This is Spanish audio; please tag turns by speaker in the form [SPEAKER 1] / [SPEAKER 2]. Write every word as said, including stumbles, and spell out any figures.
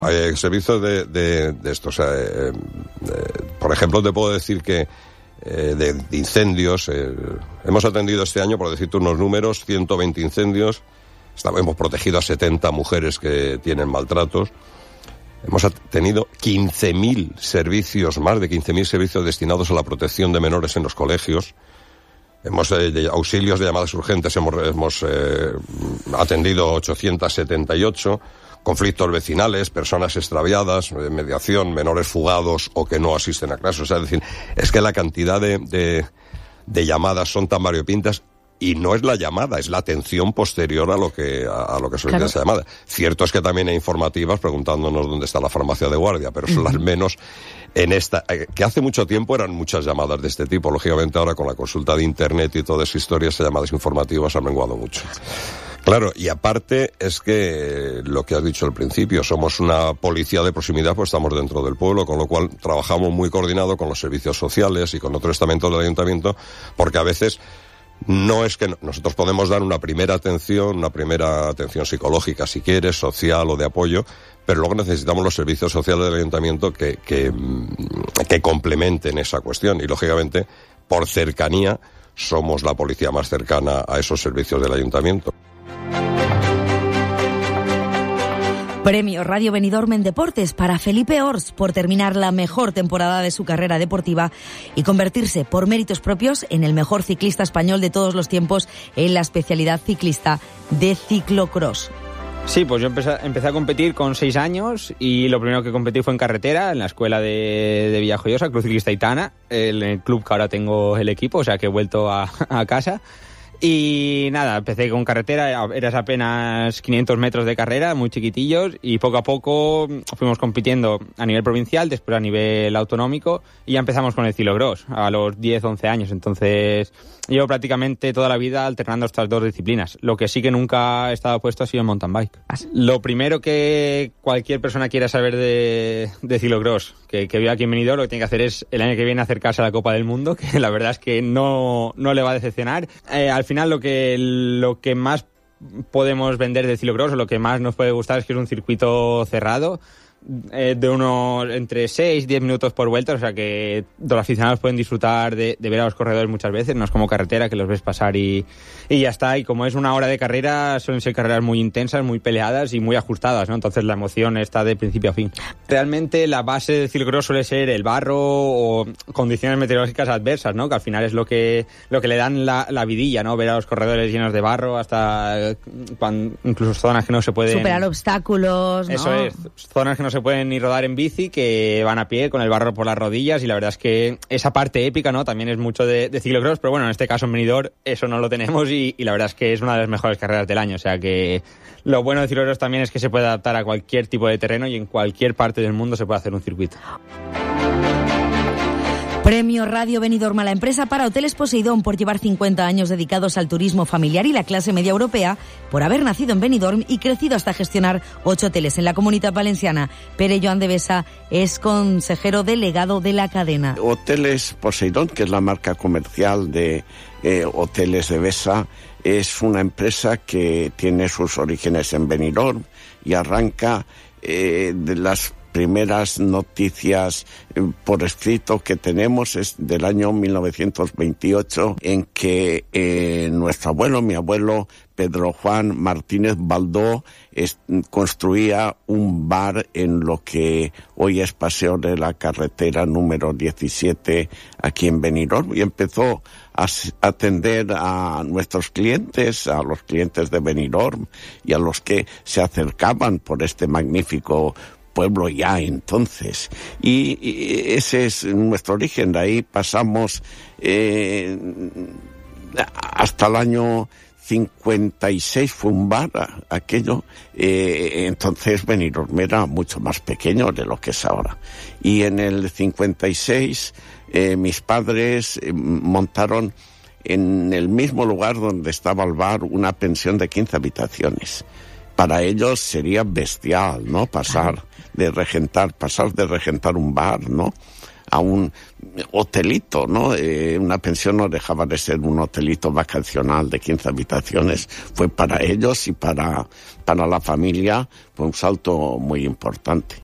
[SPEAKER 1] Hay servicios de, de, de esto, o sea, eh, eh, por ejemplo, te puedo decir que eh, de, de incendios, eh, hemos atendido este año, por decirte unos números, ciento veinte incendios, estamos, hemos protegido a setenta mujeres que tienen maltratos, hemos tenido quince mil servicios, más de quince mil servicios destinados a la protección de menores en los colegios. Hemos, eh, de auxilios de llamadas urgentes, hemos, hemos eh, atendido ochocientos setenta y ocho, conflictos vecinales, personas extraviadas, eh, mediación, menores fugados o que no asisten a clases. O sea, es decir, es que la cantidad de, de, de llamadas son tan variopintas. Y no es la llamada, es la atención posterior a lo que a, a lo que solicita claro. esa llamada. Cierto es que también hay informativas preguntándonos dónde está la farmacia de guardia, pero son las menos en esta, que hace mucho tiempo eran muchas llamadas de este tipo. Lógicamente ahora con la consulta de internet y toda esa historia, esas llamadas informativas han menguado mucho. Claro, y aparte es que lo que has dicho al principio, somos una policía de proximidad, pues estamos dentro del pueblo, con lo cual trabajamos muy coordinado con los servicios sociales y con otros estamentos del ayuntamiento, porque a veces no es que no, nosotros podemos dar una primera atención, una primera atención psicológica, si quieres, social o de apoyo, pero luego necesitamos los servicios sociales del ayuntamiento que, que, que complementen esa cuestión. Y, lógicamente, por cercanía, somos la policía más cercana a esos servicios del ayuntamiento.
[SPEAKER 2] Premio Radio Benidorm en Deportes para Felipe Ors por terminar la mejor temporada de su carrera deportiva y convertirse por méritos propios en el mejor ciclista español de todos los tiempos en la especialidad ciclista de ciclocross.
[SPEAKER 3] Sí, pues yo empecé, empecé a competir con seis años y lo primero que competí fue en carretera, en la escuela de, de Villajoyosa, Club Ciclista Aitana, el, el club que ahora tengo el equipo, o sea que he vuelto a, a casa. Y nada, empecé con carretera, eras apenas quinientos metros de carrera, muy chiquitillos, y poco a poco fuimos compitiendo a nivel provincial, después a nivel autonómico, y ya empezamos con el ciclocross a los diez, once años. Entonces, llevo prácticamente toda la vida alternando estas dos disciplinas. Lo que sí que nunca he estado puesto ha sido en mountain bike. Lo primero que cualquier persona quiera saber de, de ciclocross, que, que vive aquí en Benidorm, lo que tiene que hacer es el año que viene acercarse a la Copa del Mundo, que la verdad es que no, no le va a decepcionar. Eh, al final lo que, lo que más podemos vender de ciclocross, o lo que más nos puede gustar, es que es un circuito cerrado, eh, de unos entre seis y diez minutos por vuelta, o sea que los aficionados pueden disfrutar de, de ver a los corredores muchas veces, no es como carretera que los ves pasar y, y ya está. Y como es una hora de carrera, suelen ser carreras muy intensas, muy peleadas y muy ajustadas, ¿no? Entonces la emoción está de principio a fin. Realmente la base del ciclocross suele ser el barro o condiciones meteorológicas adversas, ¿no? Que al final es lo que lo que le dan la, la vidilla, ¿no? Ver a los corredores llenos de barro, hasta cuando, incluso zonas que no se pueden
[SPEAKER 2] superar obstáculos, ¿no?
[SPEAKER 3] Eso es, zonas que no se pueden ni rodar en bici, que van a pie con el barro por las rodillas, y la verdad es que esa parte épica, ¿no? También es mucho de, de ciclocross, pero bueno, en este caso en Benidorm eso no lo tenemos y, y la verdad es que es una de las mejores carreras del año, o sea que lo bueno de ciclocross también es que se puede adaptar a cualquier tipo de terreno y en cualquier parte del mundo se puede hacer un circuito.
[SPEAKER 2] Premio Radio Benidorm a la empresa para Hoteles Poseidón por llevar cincuenta años dedicados al turismo familiar y la clase media europea, por haber nacido en Benidorm y crecido hasta gestionar ocho hoteles en la Comunitat Valenciana. Pere Joan de Besa es consejero delegado de la cadena.
[SPEAKER 4] Hoteles Poseidón, que es la marca comercial de eh, Hoteles de Besa, es una empresa que tiene sus orígenes en Benidorm y arranca eh, de las primeras noticias eh, por escrito que tenemos es del año mil novecientos veintiocho, en que eh, nuestro abuelo, mi abuelo Pedro Juan Martínez Baldó, es, construía un bar en lo que hoy es Paseo de la Carretera número diecisiete aquí en Benidorm, y empezó a atender a nuestros clientes, a los clientes de Benidorm y a los que se acercaban por este magnífico pueblo ya entonces, y, y ese es nuestro origen. De ahí pasamos eh, hasta el año cincuenta y seis, fue un bar aquello, eh, entonces Benidorm era mucho más pequeño de lo que es ahora, y en el cincuenta y seis eh, mis padres eh, montaron en el mismo lugar donde estaba el bar una pensión de quince habitaciones. Para ellos sería bestial, ¿no? Pasar de regentar, pasar de regentar un bar, ¿no? a un hotelito, ¿no? Eh, una pensión no dejaba de ser un hotelito vacacional de quince habitaciones. Fue para ellos y para, para la familia, fue un salto muy importante.